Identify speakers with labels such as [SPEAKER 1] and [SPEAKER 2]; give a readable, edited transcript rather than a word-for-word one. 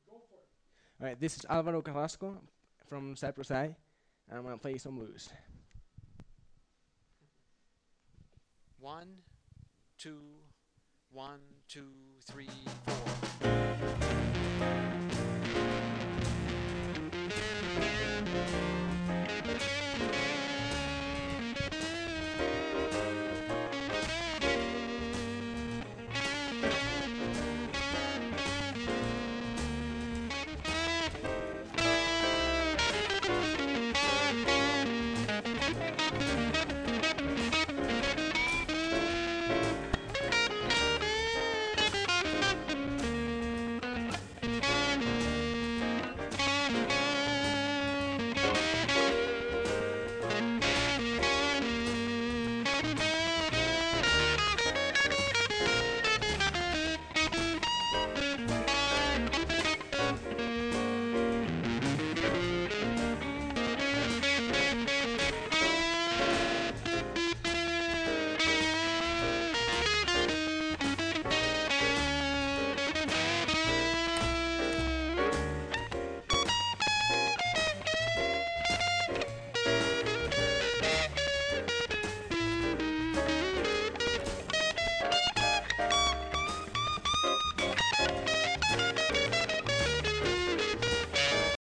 [SPEAKER 1] All right, this is Alvaro Carrasco from Cyprus Eye, and I'm gonna play some blues.
[SPEAKER 2] 1, 2, 1, 2, 3, 4.